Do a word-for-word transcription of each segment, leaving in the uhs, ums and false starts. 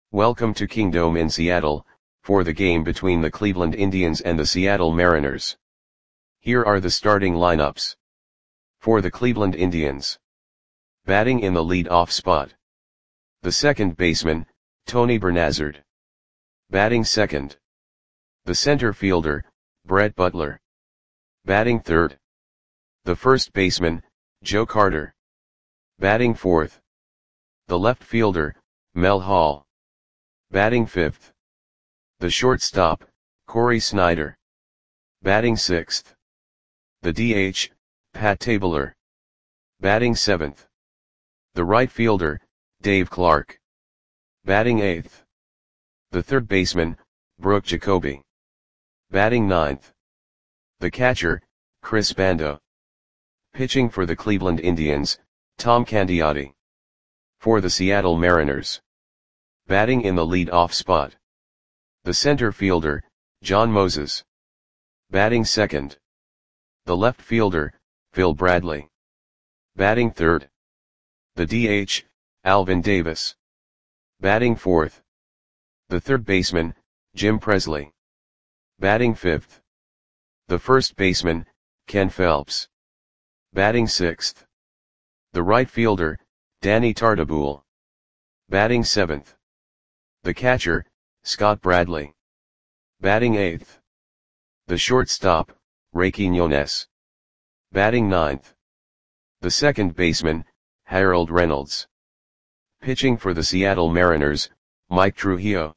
Welcome to Kingdome in Seattle, for the game between the Cleveland Indians and the Seattle Mariners. Here are the starting lineups. For the Cleveland Indians. Batting in the lead-off spot. The second baseman, Tony Bernazard. Batting second. The center fielder, Brett Butler. Batting third. The first baseman, Joe Carter. Batting fourth. The left fielder, Mel Hall. Batting fifth. The shortstop, Cory Snyder. Batting sixth. The D H, Pat Tabler. Batting seventh. The right fielder, Dave Clark. Batting eighth. The third baseman, Brooke Jacoby. Batting ninth. The catcher, Chris Bando. Pitching for the Cleveland Indians, Tom Candiotti. For the Seattle Mariners. Batting in the lead-off spot. The center fielder, John Moses. Batting second. The left fielder, Phil Bradley. Batting third. The D H, Alvin Davis. Batting fourth. The third baseman, Jim Presley. Batting fifth. The first baseman, Ken Phelps. Batting sixth. The right fielder, Danny Tartabull. Batting seventh. The catcher, Scott Bradley. Batting eighth. The shortstop, Ray Quiñones. Batting ninth. The second baseman, Harold Reynolds. Pitching for the Seattle Mariners, Mike Trujillo.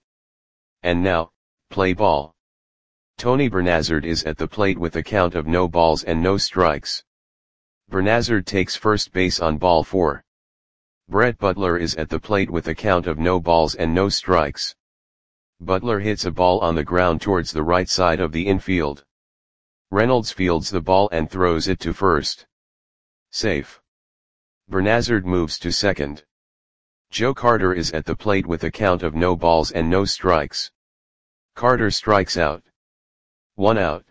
And now, play ball. Tony Bernazard is at the plate with a count of no balls and no strikes. Bernazard takes first base on ball four. Brett Butler is at the plate with a count of no balls and no strikes. Butler hits a ball on the ground towards the right side of the infield. Reynolds fields the ball and throws it to first. Safe. Bernazard moves to second. Joe Carter is at the plate with a count of no balls and no strikes. Carter strikes out. One out.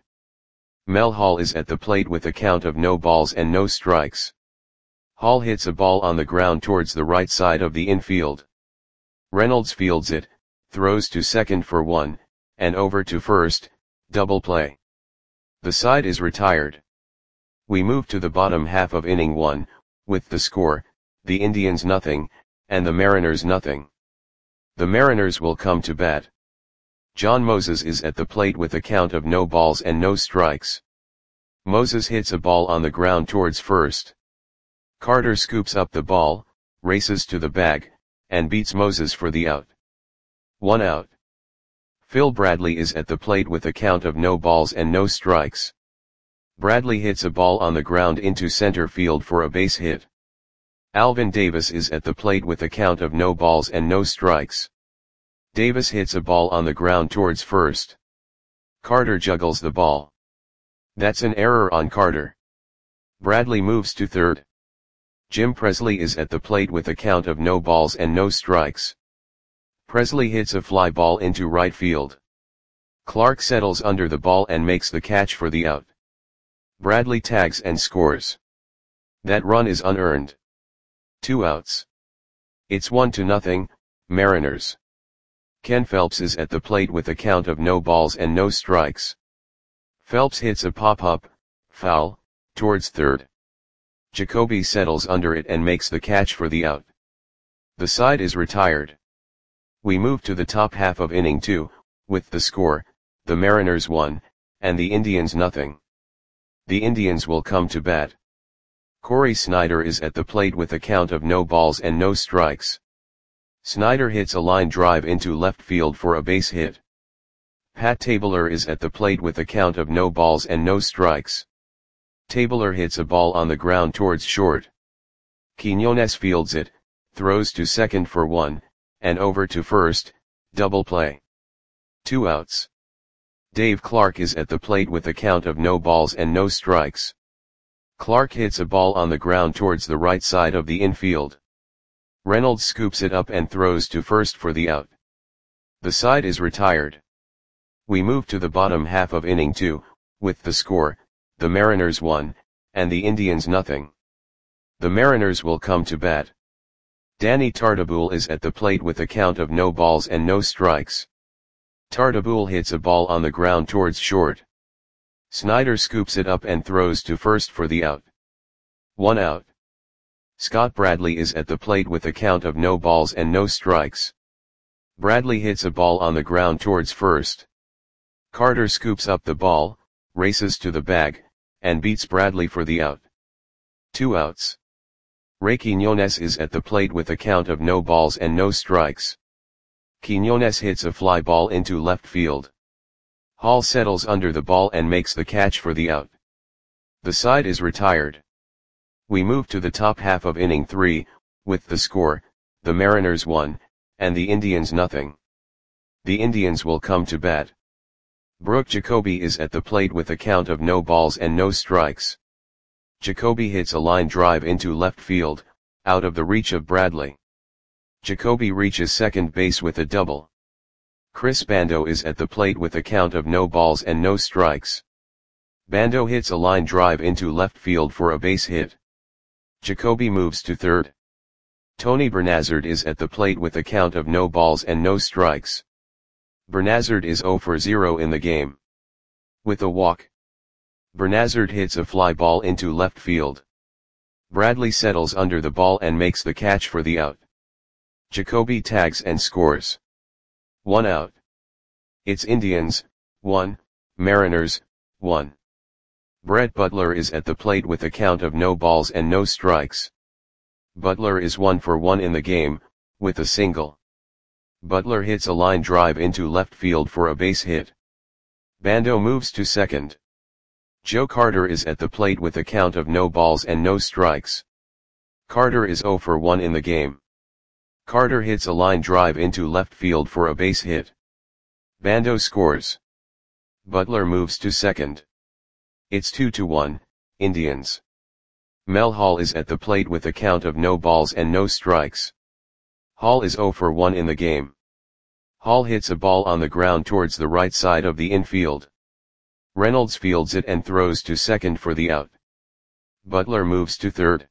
Mel Hall is at the plate with a count of no balls and no strikes. Hall hits a ball on the ground towards the right side of the infield. Reynolds fields it, throws to second for one, and over to first, double play. The side is retired. We move to the bottom half of inning one, with the score, the Indians nothing, and the Mariners nothing. The Mariners will come to bat. John Moses is at the plate with a count of no balls and no strikes. Moses hits a ball on the ground towards first. Carter scoops up the ball, races to the bag, and beats Moses for the out. One out. Phil Bradley is at the plate with a count of no balls and no strikes. Bradley hits a ball on the ground into center field for a base hit. Alvin Davis is at the plate with a count of no balls and no strikes. Davis hits a ball on the ground towards first. Carter juggles the ball. That's an error on Carter. Bradley moves to third. Jim Presley is at the plate with a count of no balls and no strikes. Presley hits a fly ball into right field. Clark settles under the ball and makes the catch for the out. Bradley tags and scores. That run is unearned. Two outs. It's one to nothing, Mariners. Ken Phelps is at the plate with a count of no balls and no strikes. Phelps hits a pop-up, foul, towards third. Jacoby settles under it and makes the catch for the out. The side is retired. We move to the top half of inning two, with the score, the Mariners one, and the Indians nothing. The Indians will come to bat. Cory Snyder is at the plate with a count of no balls and no strikes. Snyder hits a line drive into left field for a base hit. Pat Tabler is at the plate with a count of no balls and no strikes. Tabler hits a ball on the ground towards short. Quiñones fields it, throws to second for one, and over to first, double play. Two outs. Dave Clark is at the plate with a count of no balls and no strikes. Clark hits a ball on the ground towards the right side of the infield. Reynolds scoops it up and throws to first for the out. The side is retired. We move to the bottom half of inning two, with the score, the Mariners one, and the Indians nothing. The Mariners will come to bat. Danny Tartabull is at the plate with a count of no balls and no strikes. Tartabull hits a ball on the ground towards short. Snyder scoops it up and throws to first for the out. One out. Scott Bradley is at the plate with a count of no balls and no strikes. Bradley hits a ball on the ground towards first. Carter scoops up the ball, races to the bag, and beats Bradley for the out. Two outs. Ray Quiñones is at the plate with a count of no balls and no strikes. Quiñones hits a fly ball into left field. Hall settles under the ball and makes the catch for the out. The side is retired. We move to the top half of inning three, with the score, the Mariners one, and the Indians nothing. The Indians will come to bat. Brooke Jacoby is at the plate with a count of no balls and no strikes. Jacoby hits a line drive into left field, out of the reach of Bradley. Jacoby reaches second base with a double. Chris Bando is at the plate with a count of no balls and no strikes. Bando hits a line drive into left field for a base hit. Jacoby moves to third. Tony Bernazard is at the plate with a count of no balls and no strikes. Bernazard is zero for zero in the game. With a walk, Bernazard hits a fly ball into left field. Bradley settles under the ball and makes the catch for the out. Jacoby tags and scores. One out. It's Indians, one, Mariners, one. Brett Butler is at the plate with a count of no balls and no strikes. Butler is one for one in the game, with a single. Butler hits a line drive into left field for a base hit. Bando moves to second. Joe Carter is at the plate with a count of no balls and no strikes. Carter is zero for one in the game. Carter hits a line drive into left field for a base hit. Bando scores. Butler moves to second. It's two to one, Indians. Mel Hall is at the plate with a count of no balls and no strikes. Hall is zero for one in the game. Hall hits a ball on the ground towards the right side of the infield. Reynolds fields it and throws to second for the out. Butler moves to third.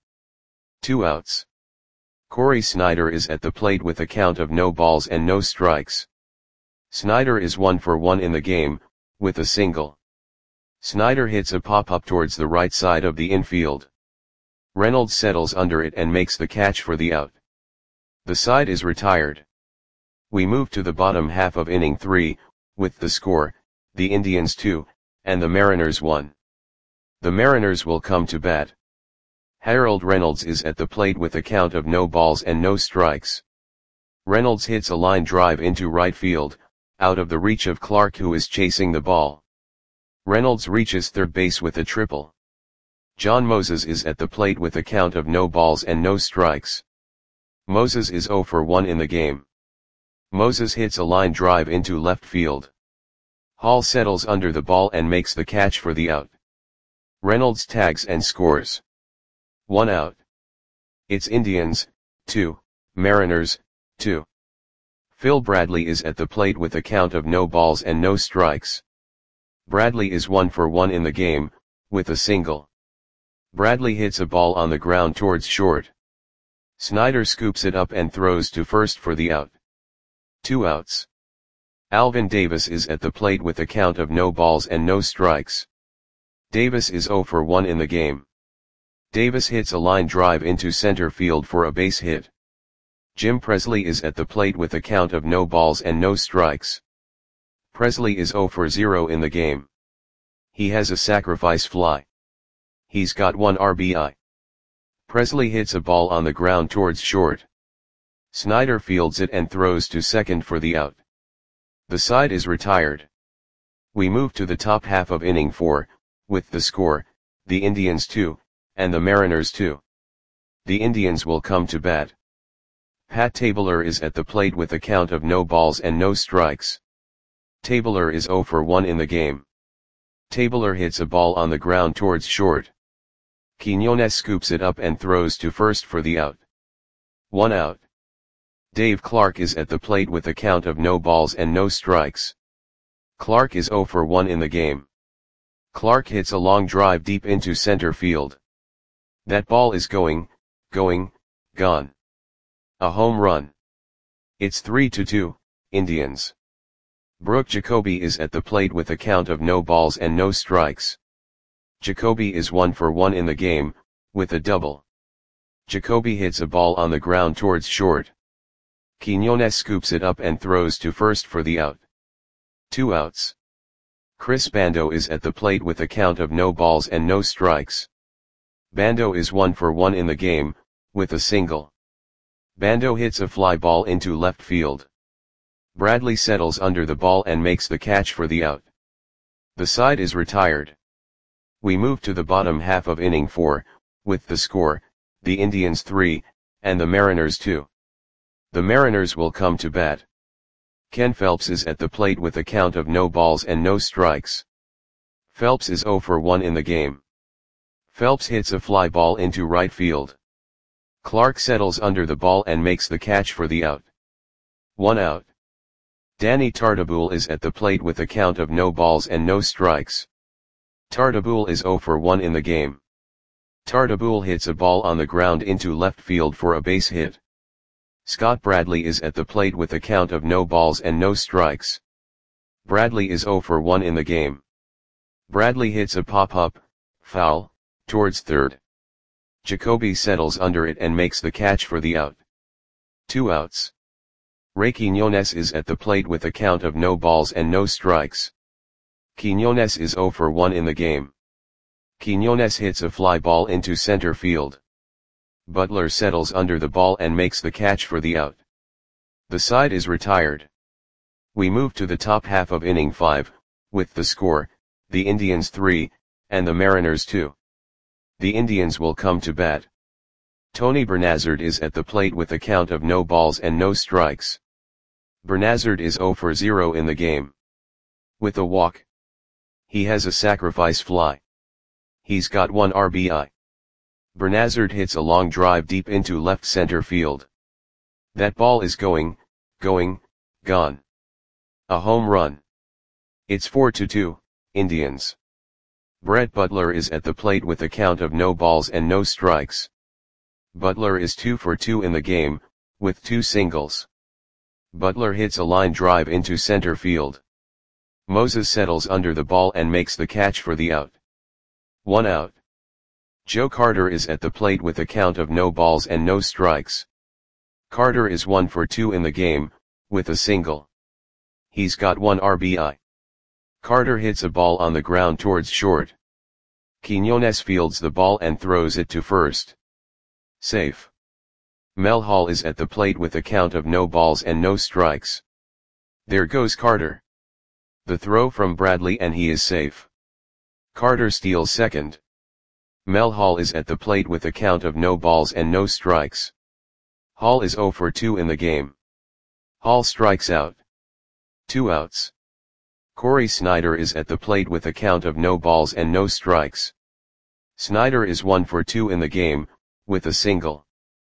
Two outs. Corey Snyder is at the plate with a count of no balls and no strikes. Snyder is one for one in the game, with a single. Snyder hits a pop-up towards the right side of the infield. Reynolds settles under it and makes the catch for the out. The side is retired. We move to the bottom half of inning three, with the score, the Indians two, and the Mariners one. The Mariners will come to bat. Harold Reynolds is at the plate with a count of no balls and no strikes. Reynolds hits a line drive into right field, out of the reach of Clark, who is chasing the ball. Reynolds reaches third base with a triple. John Moses is at the plate with a count of no balls and no strikes. Moses is zero for one in the game. Moses hits a line drive into left field. Hall settles under the ball and makes the catch for the out. Reynolds tags and scores. One out. It's Indians, two, Mariners, two. Phil Bradley is at the plate with a count of no balls and no strikes. Bradley is one for one in the game, with a single. Bradley hits a ball on the ground towards short. Snyder scoops it up and throws to first for the out. Two outs. Alvin Davis is at the plate with a count of no balls and no strikes. Davis is zero for one in the game. Davis hits a line drive into center field for a base hit. Jim Presley is at the plate with a count of no balls and no strikes. Presley is zero for zero in the game. He has a sacrifice fly. He's got one R B I. Presley hits a ball on the ground towards short. Snyder fields it and throws to second for the out. The side is retired. We move to the top half of inning four, with the score, the Indians two, and the Mariners two. The Indians will come to bat. Pat Tabler is at the plate with a count of no balls and no strikes. Tabler is zero for one in the game. Tabler hits a ball on the ground towards short. Quiñones scoops it up and throws to first for the out. One out. Dave Clark is at the plate with a count of no balls and no strikes. Clark is zero for one in the game. Clark hits a long drive deep into center field. That ball is going, going, gone. A home run. It's three to two, Indians. Brooke Jacoby is at the plate with a count of no balls and no strikes. Jacoby is one for one in the game, with a double. Jacoby hits a ball on the ground towards short. Quiñones scoops it up and throws to first for the out. Two outs. Chris Bando is at the plate with a count of no balls and no strikes. Bando is one for one in the game, with a single. Bando hits a fly ball into left field. Bradley settles under the ball and makes the catch for the out. The side is retired. We move to the bottom half of inning four, with the score, the Indians three, and the Mariners two. The Mariners will come to bat. Ken Phelps is at the plate with a count of no balls and no strikes. Phelps is zero for one in the game. Phelps hits a fly ball into right field. Clark settles under the ball and makes the catch for the out. One out. Danny Tartabull is at the plate with a count of no balls and no strikes. Tartabull is zero for one in the game. Tartabull hits a ball on the ground into left field for a base hit. Scott Bradley is at the plate with a count of no balls and no strikes. Bradley is zero for one in the game. Bradley hits a pop-up, foul, towards third. Jacoby settles under it and makes the catch for the out. Two outs. Ray Quiñones is at the plate with a count of no balls and no strikes. Quiñones is zero for one in the game. Quiñones hits a fly ball into center field. Butler settles under the ball and makes the catch for the out. The side is retired. We move to the top half of inning five, with the score, the Indians three, and the Mariners two. The Indians will come to bat. Tony Bernazard is at the plate with a count of no balls and no strikes. Bernazard is zero for zero in the game. With a walk. He has a sacrifice fly. He's got one R B I. Bernazard hits a long drive deep into left center field. That ball is going, going, gone. A home run. It's four to two, Indians. Brett Butler is at the plate with a count of no balls and no strikes. Butler is two for two in the game, with two singles. Butler hits a line drive into center field. Moses settles under the ball and makes the catch for the out. One out. Joe Carter is at the plate with a count of no balls and no strikes. Carter is one for two in the game, with a single. He's got one R B I. Carter hits a ball on the ground towards short. Quiñones fields the ball and throws it to first. Safe. Mel Hall is at the plate with a count of no balls and no strikes. There goes Carter. The throw from Bradley and he is safe. Carter steals second. Mel Hall is at the plate with a count of no balls and no strikes. Hall is zero for two in the game. Hall strikes out. Two outs. Corey Snyder is at the plate with a count of no balls and no strikes. Snyder is one for two in the game, with a single.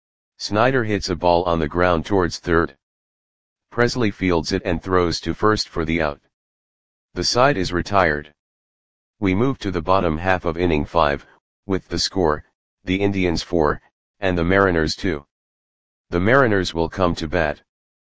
Snyder hits a ball on the ground towards third. Presley fields it and throws to first for the out. The side is retired. We move to the bottom half of inning five, with the score, the Indians four, and the Mariners two. The Mariners will come to bat.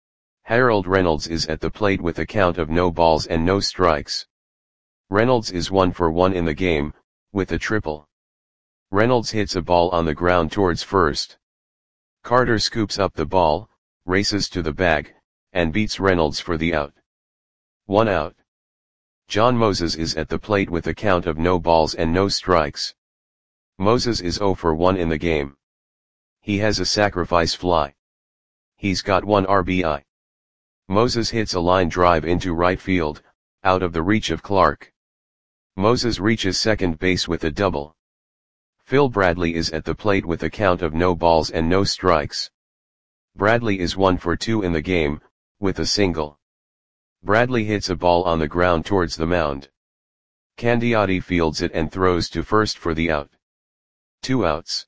Harold Reynolds is at the plate with a count of no balls and no strikes. Reynolds is one for one in the game, with a triple. Reynolds hits a ball on the ground towards first. Carter scoops up the ball, races to the bag, and beats Reynolds for the out. One out. John Moses is at the plate with a count of no balls and no strikes. Moses is zero for one in the game. He has a sacrifice fly. He's got one R B I. Moses hits a line drive into right field, out of the reach of Clark. Moses reaches second base with a double. Phil Bradley is at the plate with a count of no balls and no strikes. Bradley is one for two in the game, with a single. Bradley hits a ball on the ground towards the mound. Candiotti fields it and throws to first for the out. Two outs.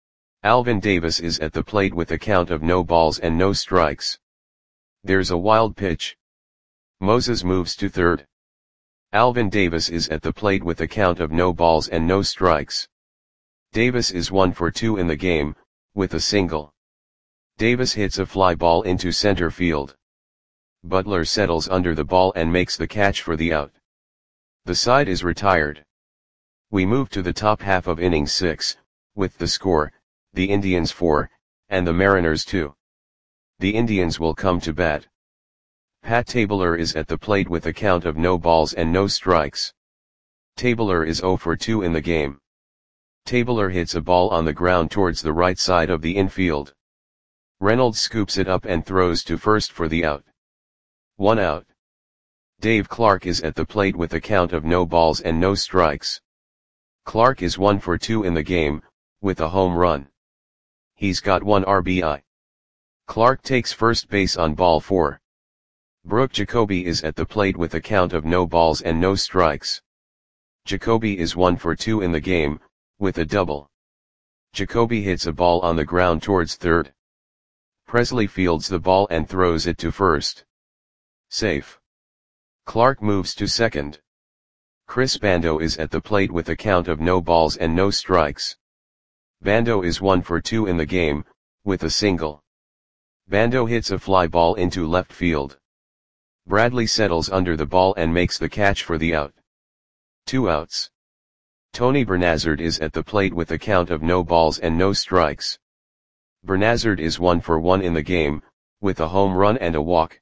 Alvin Davis is at the plate with a count of no balls and no strikes. There's a wild pitch. Moses moves to third. Alvin Davis is at the plate with a count of no balls and no strikes. Davis is one for two in the game, with a single. Davis hits a fly ball into center field. Butler settles under the ball and makes the catch for the out. The side is retired. We move to the top half of inning six, with the score, the Indians four, and the Mariners two. The Indians will come to bat. Pat Tabler is at the plate with a count of no balls and no strikes. Tabler is zero for two in the game. Tabler hits a ball on the ground towards the right side of the infield. Reynolds scoops it up and throws to first for the out. One out. Dave Clark is at the plate with a count of no balls and no strikes. Clark is one for two in the game, with a home run. He's got one R B I. Clark takes first base on ball four. Brooke Jacoby is at the plate with a count of no balls and no strikes. Jacoby is one for two in the game, with a double. Jacoby hits a ball on the ground towards third. Presley fields the ball and throws it to first. Safe. Clark moves to second. Chris Bando is at the plate with a count of no balls and no strikes. Bando is one for two in the game, with a single. Bando hits a fly ball into left field. Bradley settles under the ball and makes the catch for the out. Two outs. Tony Bernazard is at the plate with a count of no balls and no strikes. Bernazard is one for one in the game, with a home run and a walk.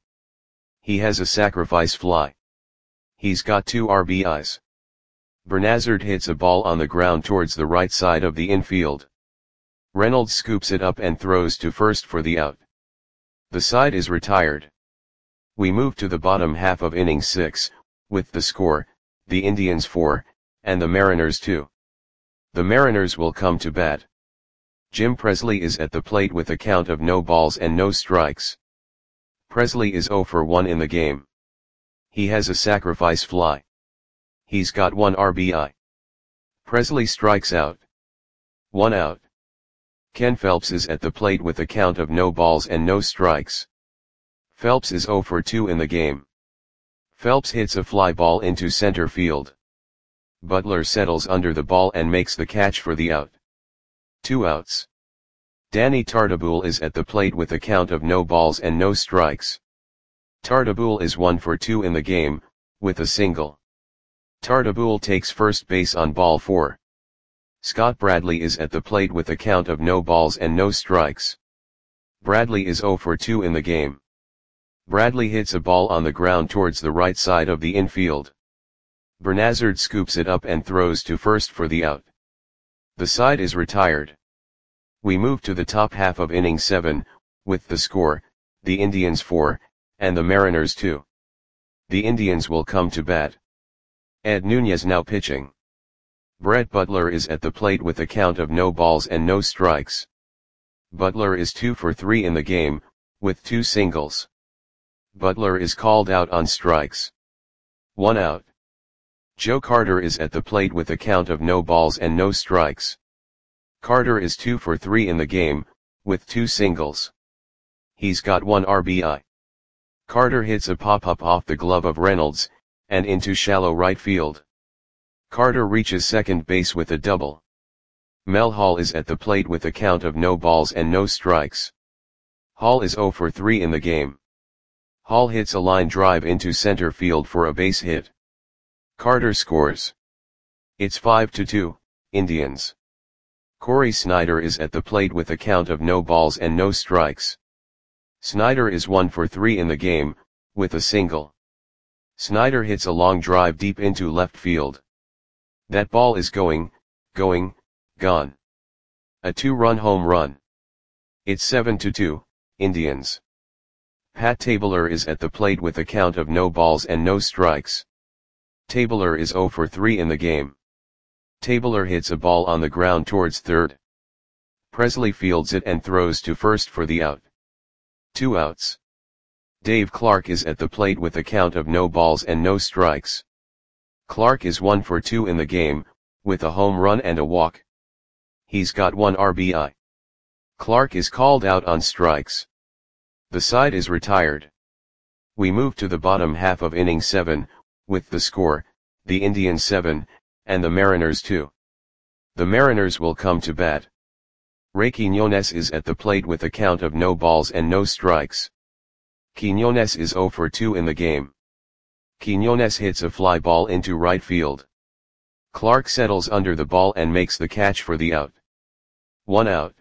He has a sacrifice fly. He's got two R B Is. Bernazard hits a ball on the ground towards the right side of the infield. Reynolds scoops it up and throws to first for the out. The side is retired. We move to the bottom half of inning six, with the score, the Indians four, and the Mariners two. The Mariners will come to bat. Jim Presley is at the plate with a count of no balls and no strikes. Presley is zero for one in the game. He has a sacrifice fly. He's got one R B I. Presley strikes out. One out. Ken Phelps is at the plate with a count of no balls and no strikes. Phelps is zero for two in the game. Phelps hits a fly ball into center field. Butler settles under the ball and makes the catch for the out. Two outs. Danny Tartabull is at the plate with a count of no balls and no strikes. Tartabull is one for two in the game, with a single. Tartabull takes first base on ball four. Scott Bradley is at the plate with a count of no balls and no strikes. Bradley is zero for two in the game. Bradley hits a ball on the ground towards the right side of the infield. Bernazard scoops it up and throws to first for the out. The side is retired. We move to the top half of inning seven, with the score, the Indians four, and the Mariners two. The Indians will come to bat. Ed Nunez now pitching. Brett Butler is at the plate with a count of no balls and no strikes. Butler is two for three in the game, with two singles. Butler is called out on strikes. One out. Joe Carter is at the plate with a count of no balls and no strikes. Carter is two for three in the game, with two singles. He's got one R B I. Carter hits a pop-up off the glove of Reynolds, and into shallow right field. Carter reaches second base with a double. Mel Hall is at the plate with a count of no balls and no strikes. Hall is zero for three in the game. Hall hits a line drive into center field for a base hit. Carter scores. It's five to two, Indians. Corey Snyder is at the plate with a count of no balls and no strikes. Snyder is one for three in the game, with a single. Snyder hits a long drive deep into left field. That ball is going, going, gone. A two-run home run. It's seven to two, Indians. Pat Tabler is at the plate with a count of no balls and no strikes. Tabler is zero for three in the game. Tabler hits a ball on the ground towards third. Presley fields it and throws to first for the out. Two outs. Dave Clark is at the plate with a count of no balls and no strikes. Clark is one for two in the game, with a home run and a walk. He's got one R B I. Clark is called out on strikes. The side is retired. We move to the bottom half of inning seven, with the score, the Indians seven, and the Mariners two. The Mariners will come to bat. Ray Quiñones is at the plate with a count of no balls and no strikes. Quiñones is zero for two in the game. Quiñones hits a fly ball into right field. Clark settles under the ball and makes the catch for the out. One out.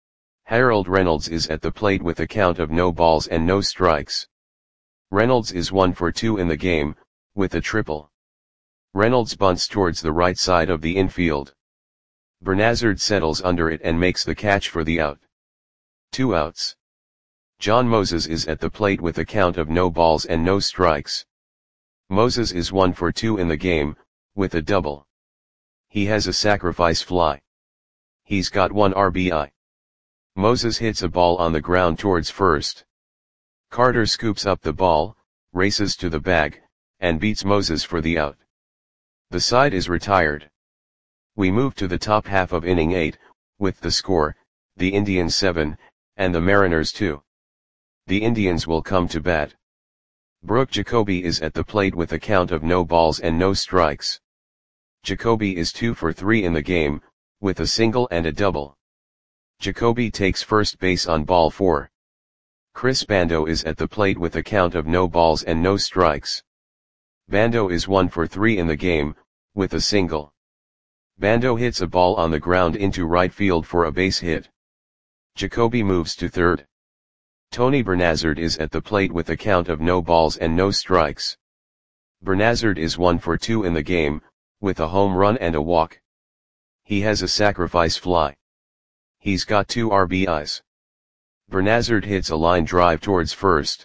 Harold Reynolds is at the plate with a count of no balls and no strikes. Reynolds is one for two in the game, with a triple. Reynolds bunts towards the right side of the infield. Bernazard settles under it and makes the catch for the out. Two outs. John Moses is at the plate with a count of no balls and no strikes. Moses is one for two in the game, with a double. He has a sacrifice fly. He's got one R B I. Moses hits a ball on the ground towards first. Carter scoops up the ball, races to the bag, and beats Moses for the out. The side is retired. We move to the top half of inning eight, with the score, the Indians seven, and the Mariners two. The Indians will come to bat. Brooke Jacoby is at the plate with a count of no balls and no strikes. Jacoby is two for three in the game, with a single and a double. Jacoby takes first base on ball four. Chris Bando is at the plate with a count of no balls and no strikes. Bando is one for three in the game, with a single. Bando hits a ball on the ground into right field for a base hit. Jacoby moves to third. Tony Bernazard is at the plate with a count of no balls and no strikes. Bernazard is one for two in the game, with a home run and a walk. He has a sacrifice fly. He's got two R B Is. Bernazard hits a line drive towards first.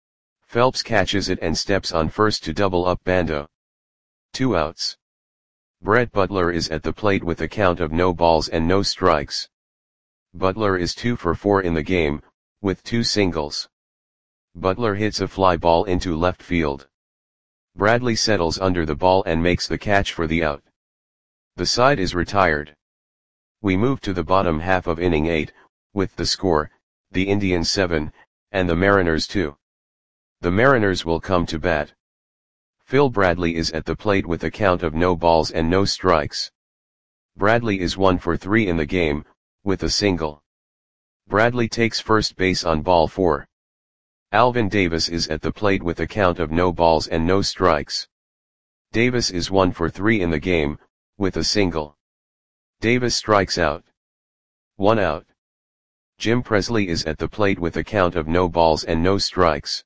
Phelps catches it and steps on first to double up Bando. Two outs. Brett Butler is at the plate with a count of no balls and no strikes. Butler is two for four in the game, with two singles. Butler hits a fly ball into left field. Bradley settles under the ball and makes the catch for the out. The side is retired. We move to the bottom half of inning eight, with the score, the Indians seven, and the Mariners two. The Mariners will come to bat. Phil Bradley is at the plate with a count of no balls and no strikes. Bradley is one for three in the game, with a single. Bradley takes first base on ball four. Alvin Davis is at the plate with a count of no balls and no strikes. Davis is one for three in the game, with a single. Davis strikes out. One out. Jim Presley is at the plate with a count of no balls and no strikes.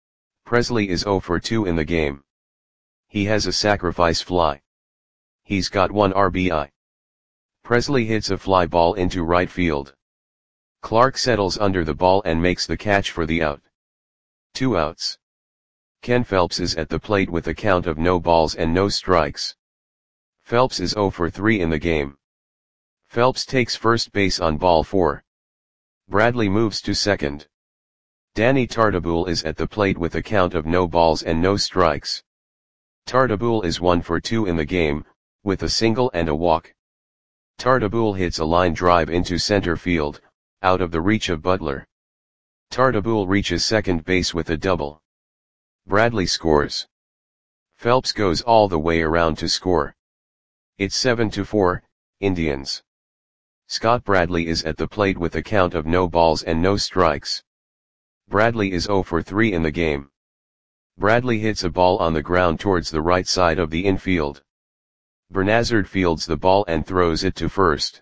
Presley is zero for two in the game. He has a sacrifice fly. He's got one R B I. Presley hits a fly ball into right field. Clark settles under the ball and makes the catch for the out. Two outs. Ken Phelps is at the plate with a count of no balls and no strikes. Phelps is zero for three in the game. Phelps takes first base on ball four. Bradley moves to second. Danny Tartabull is at the plate with a count of no balls and no strikes. Tartabull is one for two in the game, with a single and a walk. Tartabull hits a line drive into center field, out of the reach of Butler. Tartabull reaches second base with a double. Bradley scores. Phelps goes all the way around to score. It's seven to four, Indians. Scott Bradley is at the plate with a count of no balls and no strikes. Bradley is zero for three in the game. Bradley hits a ball on the ground towards the right side of the infield. Bernazard fields the ball and throws it to first.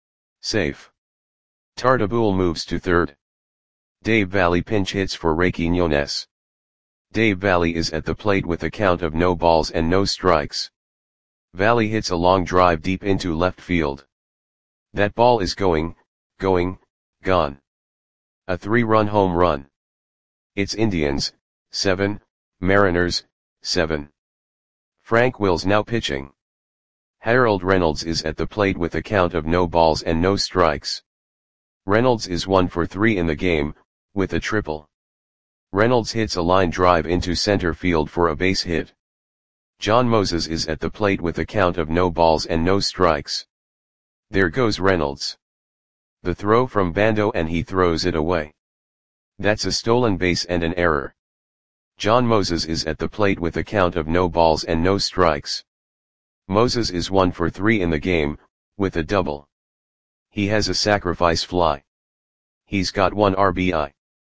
Safe. Tartabull moves to third. Dave Valley pinch hits for Ray Quiñones. Dave Valley is at the plate with a count of no balls and no strikes. Valley hits a long drive deep into left field. That ball is going, going, gone. A three-run home run. It's Indians, seven, Mariners, seven. Frank Wills now pitching. Harold Reynolds is at the plate with a count of no balls and no strikes. Reynolds is one for three in the game, with a triple. Reynolds hits a line drive into center field for a base hit. John Moses is at the plate with a count of no balls and no strikes. There goes Reynolds. The throw from Bando and he throws it away. That's a stolen base and an error. John Moses is at the plate with a count of no balls and no strikes. Moses is one for three in the game, with a double. He has a sacrifice fly. He's got one R B I.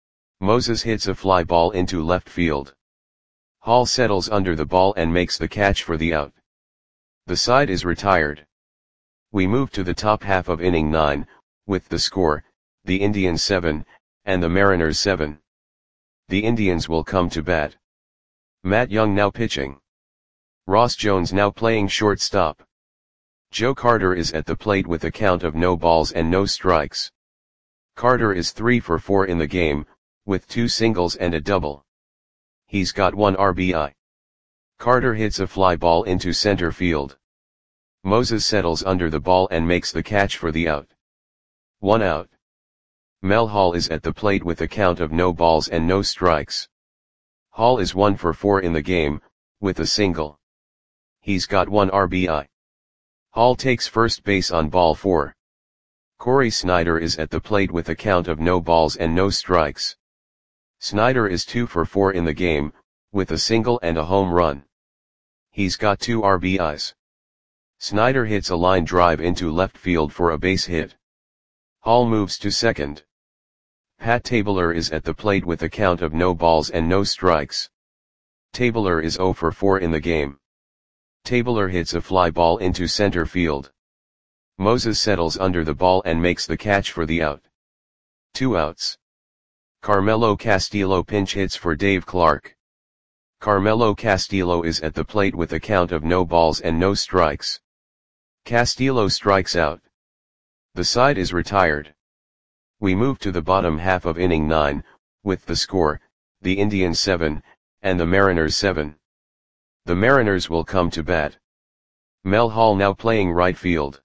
Moses hits a fly ball into left field. Hall settles under the ball and makes the catch for the out. The side is retired. We move to the top half of inning nine, with the score, the Indians seven, and the Mariners seven. The Indians will come to bat. Matt Young now pitching. Ross Jones now playing shortstop. Joe Carter is at the plate with a count of no balls and no strikes. Carter is three for four in the game, with two singles and a double. He's got one R B I. Carter hits a fly ball into center field. Moses settles under the ball and makes the catch for the out. One out. Mel Hall is at the plate with a count of no balls and no strikes. Hall is one for four in the game, with a single. He's got one R B I. Hall takes first base on ball four. Corey Snyder is at the plate with a count of no balls and no strikes. Snyder is two for four in the game, with a single and a home run. He's got two R B Is. Snyder hits a line drive into left field for a base hit. Hall moves to second. Pat Tabler is at the plate with a count of no balls and no strikes. Tabler is zero for four in the game. Tabler hits a fly ball into center field. Moses settles under the ball and makes the catch for the out. Two outs. Carmelo Castillo pinch hits for Dave Clark. Carmelo Castillo is at the plate with a count of no balls and no strikes. Castillo strikes out. The side is retired. We move to the bottom half of inning nine, with the score, the Indians seven, and the Mariners seven. The Mariners will come to bat. Mel Hall now playing right field.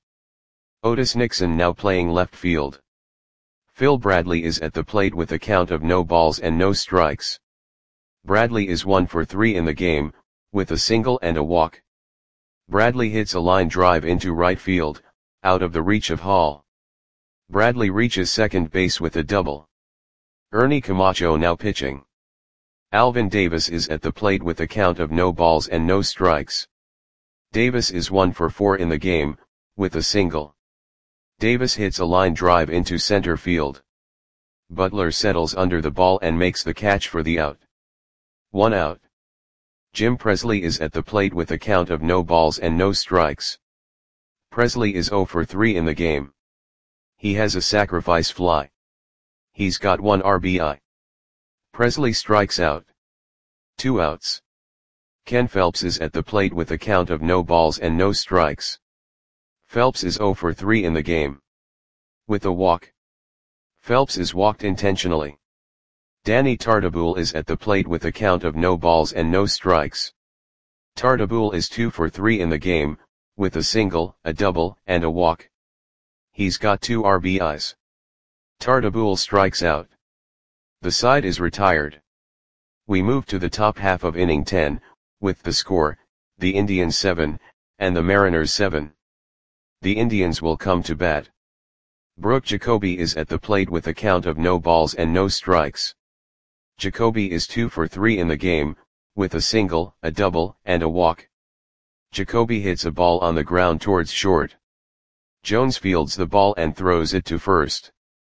Otis Nixon now playing left field. Phil Bradley is at the plate with a count of no balls and no strikes. Bradley is one for three in the game, with a single and a walk. Bradley hits a line drive into right field, out of the reach of Hall. Bradley reaches second base with a double. Ernie Camacho now pitching. Alvin Davis is at the plate with a count of no balls and no strikes. Davis is one for four in the game, with a single. Davis hits a line drive into center field. Butler settles under the ball and makes the catch for the out. One out. Jim Presley is at the plate with a count of no balls and no strikes. Presley is zero for three in the game. He has a sacrifice fly. He's got one R B I. Presley strikes out. Two outs. Ken Phelps is at the plate with a count of no balls and no strikes. Phelps is zero for three in the game. With a walk. Phelps is walked intentionally. Danny Tartabull is at the plate with a count of no balls and no strikes. Tartabull is two for three in the game, with a single, a double, and a walk. He's got two R B Is. Tartabull strikes out. The side is retired. We move to the top half of inning ten, with the score, the Indians seven, and the Mariners seven. The Indians will come to bat. Brooke Jacoby is at the plate with a count of no balls and no strikes. Jacoby is two for three in the game, with a single, a double, and a walk. Jacoby hits a ball on the ground towards short. Jones fields the ball and throws it to first.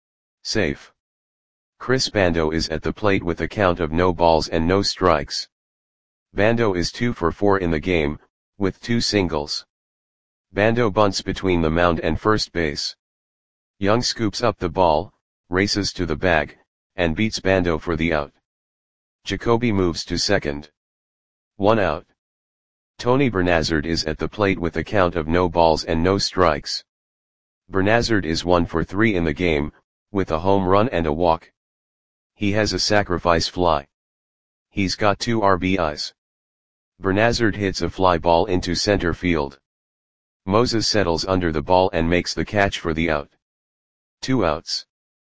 Safe. Chris Bando is at the plate with a count of no balls and no strikes. Bando is two for four in the game, with two singles. Bando bunts between the mound and first base. Young scoops up the ball, races to the bag, and beats Bando for the out. Jacoby moves to second. One out. Tony Bernazard is at the plate with a count of no balls and no strikes. Bernazard is one for three in the game, with a home run and a walk. He has a sacrifice fly. He's got two R B Is. Bernazard hits a fly ball into center field. Moses settles under the ball and makes the catch for the out. Two outs.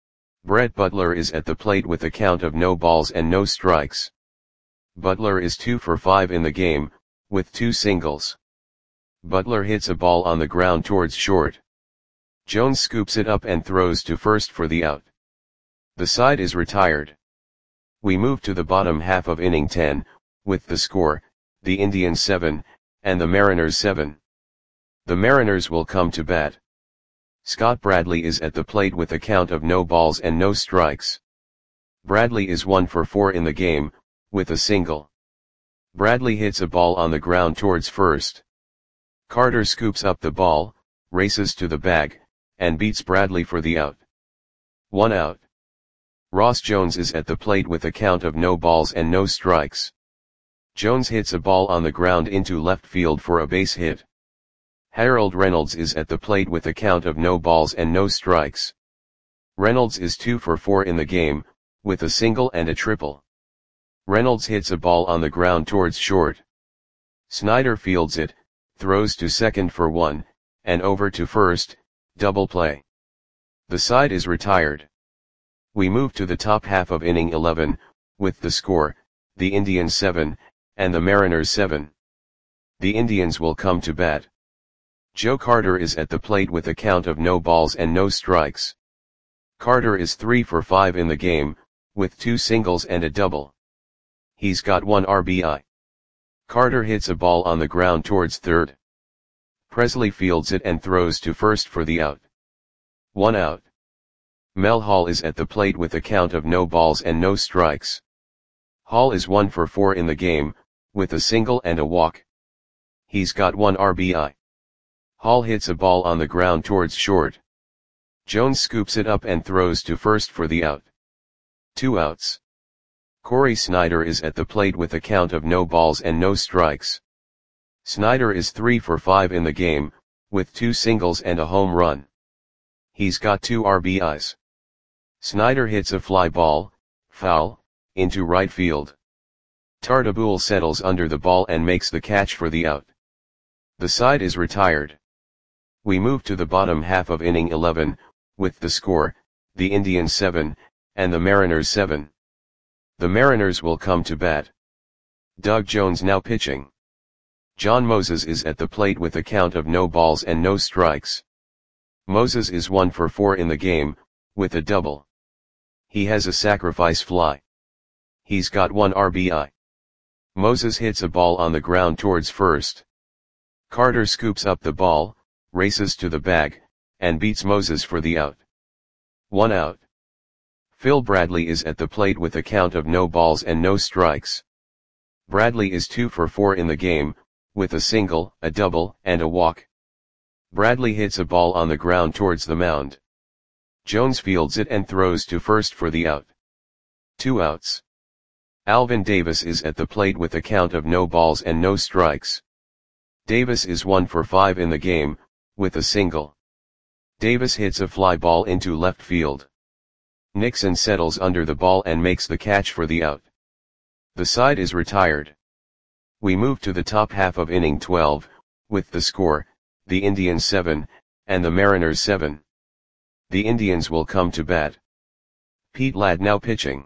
Brett Butler is at the plate with a count of no balls and no strikes. Butler is two for five in the game, with two singles. Butler hits a ball on the ground towards short. Jones scoops it up and throws to first for the out. The side is retired. We move to the bottom half of inning ten, with the score, the Indians seven, and the Mariners seven. The Mariners will come to bat. Scott Bradley is at the plate with a count of no balls and no strikes. Bradley is one for four in the game, with a single. Bradley hits a ball on the ground towards first. Carter scoops up the ball, races to the bag, and beats Bradley for the out. One out. Ross Jones is at the plate with a count of no balls and no strikes. Jones hits a ball on the ground into left field for a base hit. Harold Reynolds is at the plate with a count of no balls and no strikes. Reynolds is two for four in the game, with a single and a triple. Reynolds hits a ball on the ground towards short. Snyder fields it, throws to second for one, and over to first, double play. The side is retired. We move to the top half of inning eleven, with the score, the Indians seven, and the Mariners seven. The Indians will come to bat. Joe Carter is at the plate with a count of no balls and no strikes. Carter is three for five in the game, with two singles and a double. He's got one R B I. Carter hits a ball on the ground towards third. Presley fields it and throws to first for the out. One out. Mel Hall is at the plate with a count of no balls and no strikes. Hall is one for four in the game, with a single and a walk. He's got one R B I. Hall hits a ball on the ground towards short. Jones scoops it up and throws to first for the out. Two outs. Corey Snyder is at the plate with a count of no balls and no strikes. Snyder is three for five in the game, with two singles and a home run. He's got two R B Is. Snyder hits a fly ball, foul, into right field. Tartabull settles under the ball and makes the catch for the out. The side is retired. We move to the bottom half of inning eleven, with the score, the Indians seven, and the Mariners seven. The Mariners will come to bat. Doug Jones now pitching. John Moses is at the plate with a count of no balls and no strikes. Moses is one for four in the game, with a double. He has a sacrifice fly. He's got one R B I. Moses hits a ball on the ground towards first. Carter scoops up the ball, races to the bag, and beats Moses for the out. One out. Phil Bradley is at the plate with a count of no balls and no strikes. Bradley is two for four in the game, with a single, a double, and a walk. Bradley hits a ball on the ground towards the mound. Jones fields it and throws to first for the out. Two outs. Alvin Davis is at the plate with a count of no balls and no strikes. Davis is one for five in the game, with a single. Davis hits a fly ball into left field. Nixon settles under the ball and makes the catch for the out. The side is retired. We move to the top half of inning twelve, with the score, the Indians seven, and the Mariners seven. The Indians will come to bat. Pete Ladd now pitching.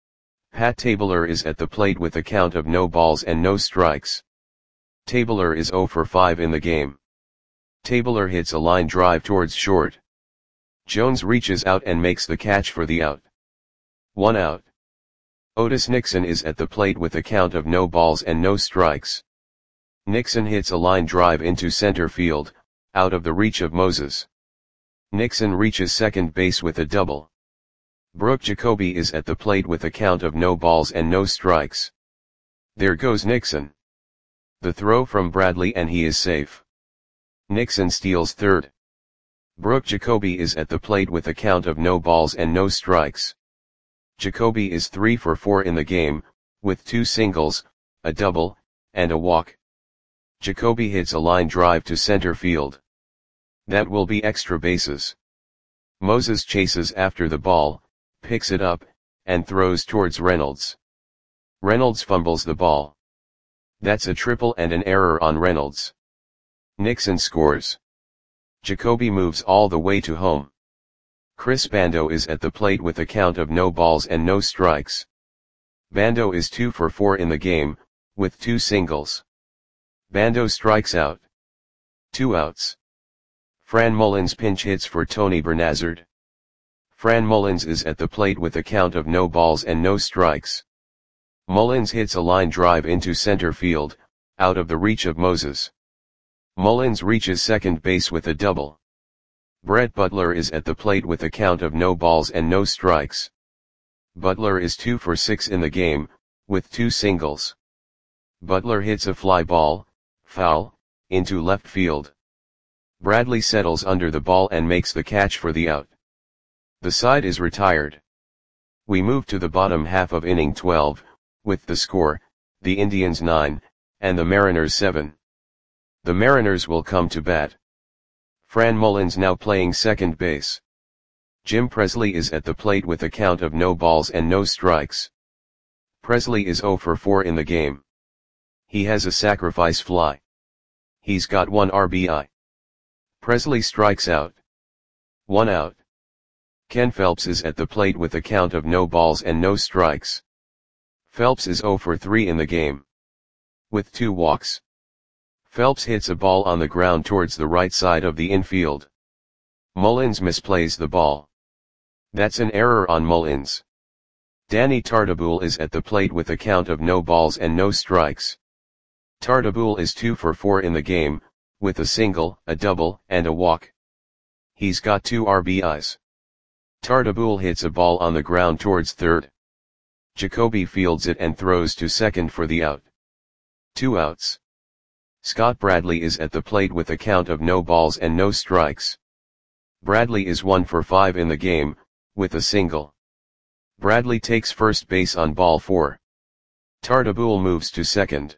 Pat Tabler is at the plate with a count of no balls and no strikes. Tabler is zero for five in the game. Tabler hits a line drive towards short. Jones reaches out and makes the catch for the out. One out. Otis Nixon is at the plate with a count of no balls and no strikes. Nixon hits a line drive into center field, out of the reach of Moses. Nixon reaches second base with a double. Brooke Jacoby is at the plate with a count of no balls and no strikes. There goes Nixon. The throw from Bradley and he is safe. Nixon steals third. Brooke Jacoby is at the plate with a count of no balls and no strikes. Jacoby is three for four in the game, with two singles, a double, and a walk. Jacoby hits a line drive to center field. That will be extra bases. Moses chases after the ball, picks it up, and throws towards Reynolds. Reynolds fumbles the ball. That's a triple and an error on Reynolds. Nixon scores. Jacoby moves all the way to home. Chris Bando is at the plate with a count of no balls and no strikes. Bando is two for four in the game, with two singles. Bando strikes out. Two outs. Fran Mullins pinch hits for Tony Bernazard. Fran Mullins is at the plate with a count of no balls and no strikes. Mullins hits a line drive into center field, out of the reach of Moses. Mullins reaches second base with a double. Brett Butler is at the plate with a count of no balls and no strikes. Butler is two for six in the game, with two singles. Butler hits a fly ball, foul, into left field. Bradley settles under the ball and makes the catch for the out. The side is retired. We move to the bottom half of inning twelve, with the score, the Indians nine, and the Mariners seven. The Mariners will come to bat. Fran Mullins now playing second base. Jim Presley is at the plate with a count of no balls and no strikes. Presley is zero for four in the game. He has a sacrifice fly. He's got one R B I. Presley strikes out. One out. Ken Phelps is at the plate with a count of no balls and no strikes. Phelps is zero for three in the game. With two walks. Phelps hits a ball on the ground towards the right side of the infield. Mullins misplays the ball. That's an error on Mullins. Danny Tartabull is at the plate with a count of no balls and no strikes. Tartabull is two for four in the game, with a single, a double, and a walk. He's got two R B Is. Tartabull hits a ball on the ground towards third. Jacoby fields it and throws to second for the out. Two outs. Scott Bradley is at the plate with a count of no balls and no strikes. Bradley is one for five in the game, with a single. Bradley takes first base on ball four. Tartabull moves to second.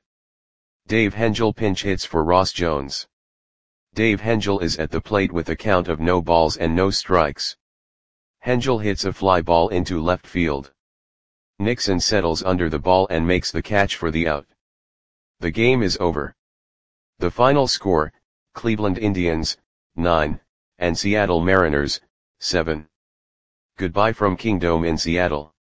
Dave Hengel pinch hits for Ross Jones. Dave Hengel is at the plate with a count of no balls and no strikes. Hengel hits a fly ball into left field. Nixon settles under the ball and makes the catch for the out. The game is over. The final score, Cleveland Indians, nine, and Seattle Mariners, seven. Goodbye from Kingdome in Seattle.